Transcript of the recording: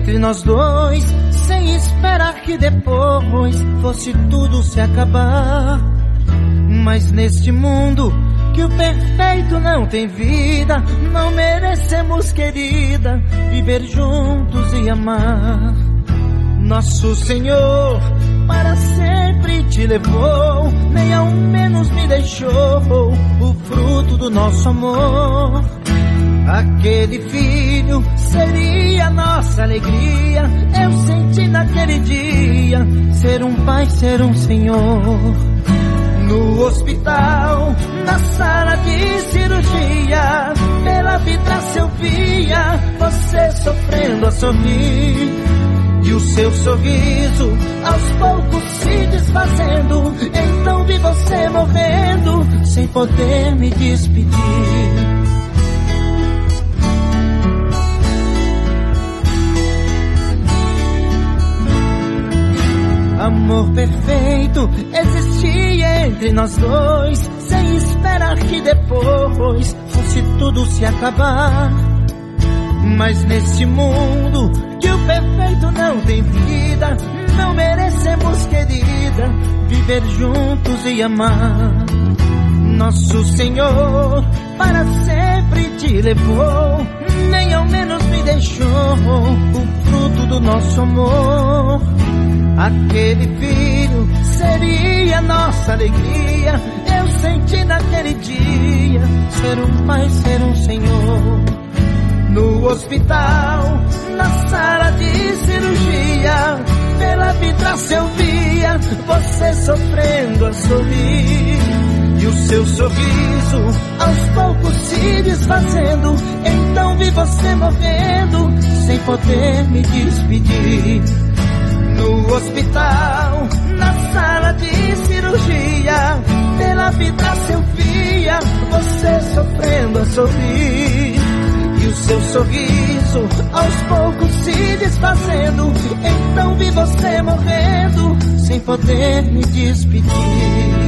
entre nós dois, sem esperar que depois fosse tudo se acabar. Mas neste mundo que o perfeito não tem vida, não merecemos, querida, viver juntos e amar. Nosso Senhor para sempre te levou, nem ao menos me deixou o fruto do nosso amor. Aquele filho seria nossa alegria, eu senti naquele dia ser um pai, ser um Senhor. No hospital, na sala de cirurgia, pela vidraça eu via você sofrendo a sorrir, e o seu sorriso aos poucos se desfazendo. Então vi você morrendo sem poder me despedir. Amor perfeito existia entre nós dois, sem esperar que depois fosse tudo se acabar. Mas nesse mundo que o perfeito não tem vida, não merecemos, querida, viver juntos e amar. Nosso Senhor para sempre te levou, nem ao menos me deixou o fruto do nosso amor. Aquele filho seria nossa alegria, eu senti naquele dia ser um pai, ser um Senhor. No hospital, na sala de cirurgia, pela vidraça eu via você sofrendo a sorrir, e o seu sorriso aos poucos se desfazendo. Então vi você morrendo sem poder me despedir. No hospital, na sala de cirurgia, pela vidraça eu via você sofrendo a sorrir, e o seu sorriso aos poucos se desfazendo. Então vi você morrendo sem poder me despedir.